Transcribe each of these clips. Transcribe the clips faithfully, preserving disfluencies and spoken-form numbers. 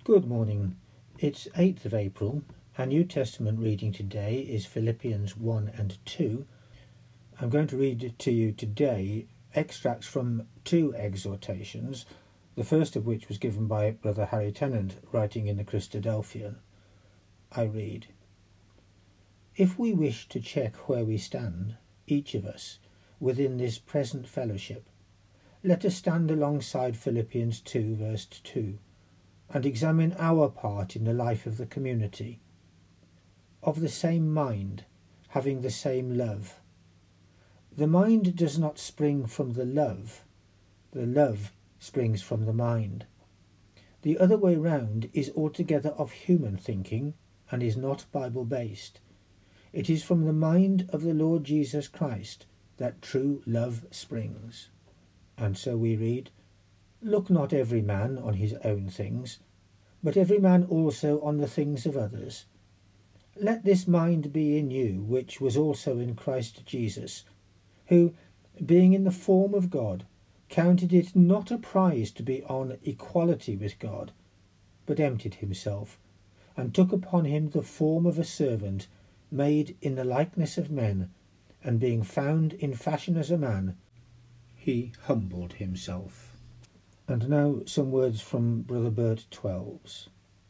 Good morning. It's eighth of April. Our New Testament reading today is Philippians one and two. I'm going to read to you today extracts from two exhortations, the first of which was given by Brother Harry Tennant, writing in the Christadelphian. I read, "If we wish to check where we stand, each of us, within this present fellowship, let us stand alongside Philippians two verse two, and examine our part in the life of the community. Of the same mind, having the same love. The mind does not spring from the love, the love springs from the mind. The other way round is altogether of human thinking, and is not Bible-based. It is from the mind of the Lord Jesus Christ that true love springs." And so we read, "Look not every man on his own things, but every man also on the things of others. Let this mind be in you, which was also in Christ Jesus, who, being in the form of God, counted it not a prize to be on equality with God, but emptied himself, and took upon him the form of a servant, made in the likeness of men, and being found in fashion as a man, he humbled himself." And now some words from Brother Bert Twelves.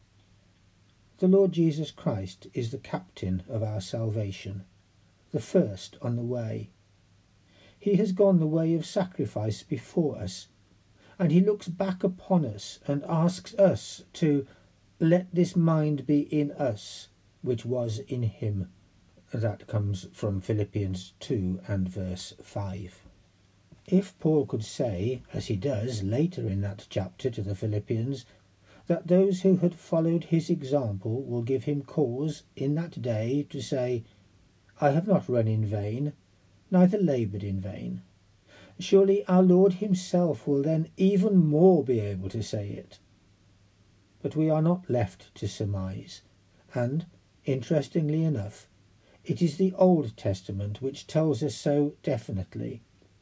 "The Lord Jesus Christ is the captain of our salvation, the first on the way. He has gone the way of sacrifice before us, and he looks back upon us and asks us to let this mind be in us, which was in him." That comes from Philippians two and verse five. If Paul could say, as he does later in that chapter to the Philippians, that those who had followed his example will give him cause in that day to say, "I have not run in vain, neither laboured in vain," surely our Lord himself will then even more be able to say it. But we are not left to surmise, and, interestingly enough, it is the Old Testament which tells us so definitely.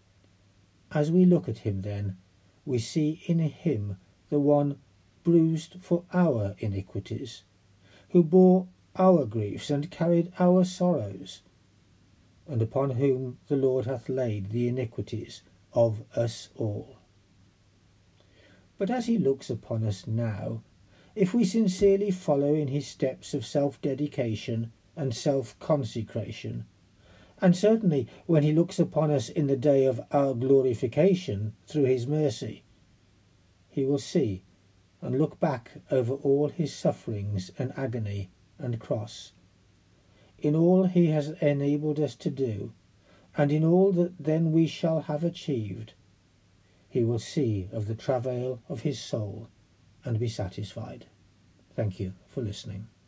As we look at him then, we see in him the one bruised for our iniquities, who bore our griefs and carried our sorrows, and upon whom the Lord hath laid the iniquities of us all. But as he looks upon us now, if we sincerely follow in his steps of self-dedication and self-consecration, and certainly when he looks upon us in the day of our glorification through his mercy, he will see and look back over all his sufferings and agony and cross, in all he has enabled us to do, and in all that then we shall have achieved. He will see of the travail of his soul and be satisfied. Thank you for listening.